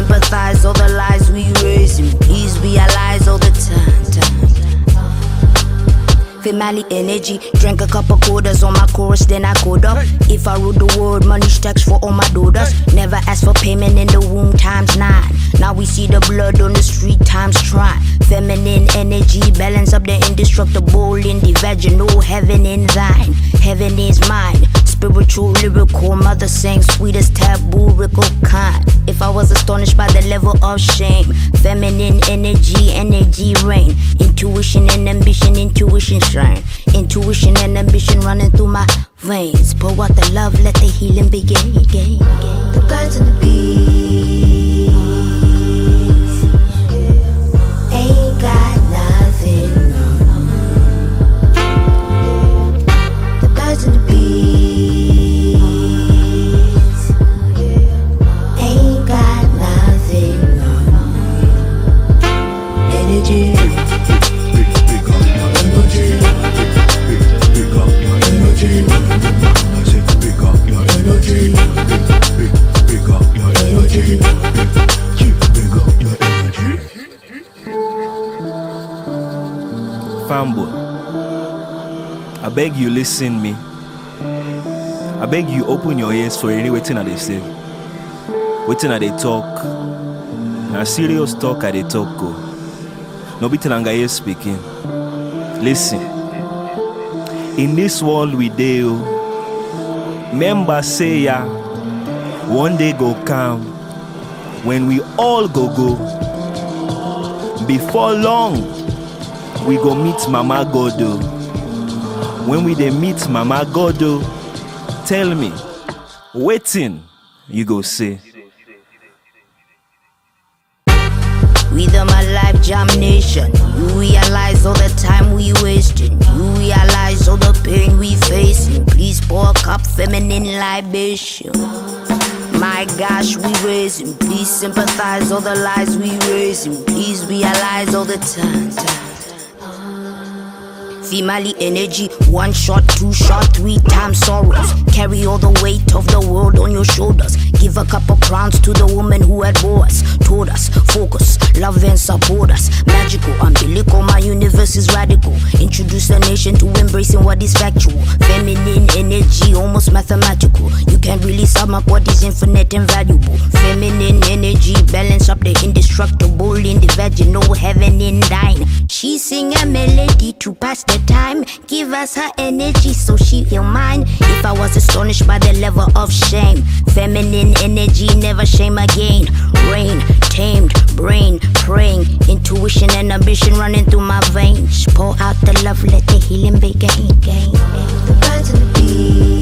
sympathize all the lies we raise, and please realize all the time. Family energy, drank a couple quarters on my chorus, then I code up. If I wrote the word, money stacks for all my daughters. Never asked for payment in the womb times 9. Now we see the blood on the street times try. Feminine energy, balance up the indestructible in the vaginal. Heaven in thine, heaven is mine. Spiritual, lyrical, mother sang sweetest taboo, rickle kind. If I was astonished by the level of shame, feminine energy, energy reign. Intuition and ambition, intuition shine. Intuition and ambition running through my veins. Pour out the love, let the healing begin. The birds and the bees ain't got nothing. The birds and the bees ain't got nothing. Energy. Fanboy, I beg you listen me. I beg you open your ears for any waiting that they say. Waiting that they talk. Na serious talk at they talk go. No be Telangaye speaking. Listen. In this world we deal. Members say ya, one day go come when we all go. Before long, we go meet Mama Godo. When we dey meet Mama Godo, tell me, waiting, you go say. With my life jam nation, you realize all the time we wasting. You realize all the pain we facing. Please pour a cup feminine libation. My gosh, we raising. Please sympathize all the lies we raising. Please realize all the time. Female energy, 1 shot, 2 shot, 3 times sorrows. Carry all the weight of the world on your shoulders. Give a couple crowns to the woman who had bore us. Told us, focus, love and support us. Magical, umbilical, my universe is radical. Introduce the nation to embracing what is factual. Feminine energy, almost mathematical. You can't really sum up what is infinite and valuable. Feminine energy, balance up the indestructible in the vaginal, heaven in thine. She sing a melody to pass the time. Give us her energy so she heal mine. If I was astonished by the level of shame, feminine energy, never shame again. Rain, tamed, brain, praying. Intuition and ambition running through my veins. Pour out the love, let the healing begin. The birds and the bees